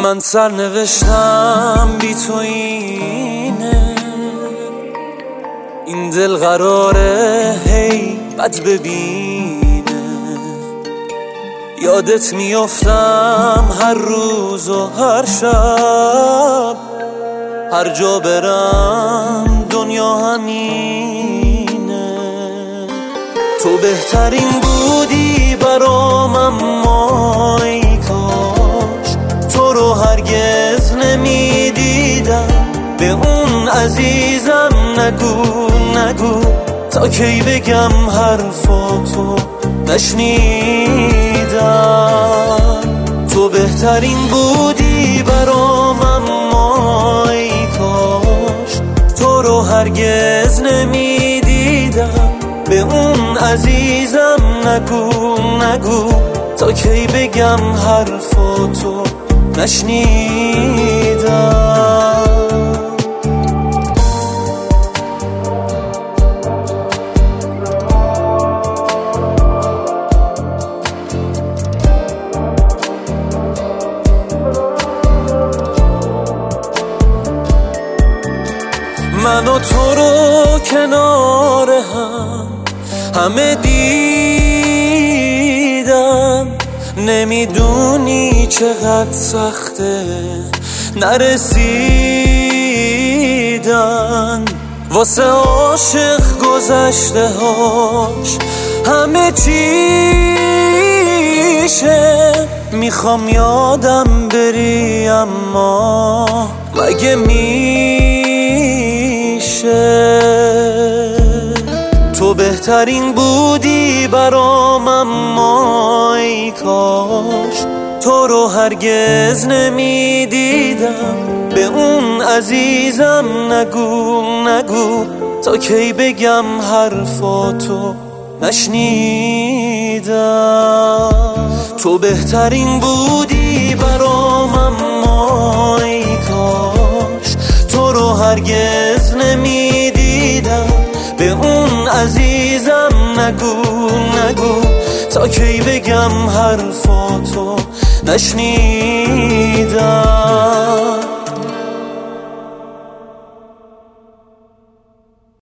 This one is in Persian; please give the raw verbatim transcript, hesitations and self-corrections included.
من سر نوشتم بی تو اینه، این دل قراره هی بد ببینه. یادت میافتم هر روز و هر شب، هر جا برم دنیا همینه. تو بهترین بودی برام، اما ای کاش تو رو هرگز نمیدیدم. به اون عزیزم نگو نگو، تا کی بگم حرفاتو نشنیدم. تو بهترین بودی برام، اما ای کاش تو رو هرگز نمیدیدم. به اون عزیزم نگو نگو، تا کی بگم حرفاتو نشنیدم. من و تو رو کنار هم همه دیدم، نمیدونی چقدر سخته نرسیدن. واسه عاشق گذشته هاش همه چیشه، میخوام یادم بری اما مگه میشه؟ تو بهترین بودی برام، اما ای کاش تو رو هرگز نمیدیدم. به اون عزیزم نگو نگو، تا کی بگم حرفاتو نشنیدم. تو بهترین بودی برام، اما ای کاش تو رو هرگز نمیدیدم. به اون عزیزم نگو نگو، تا کی بگم حرفاتو نشنیدم.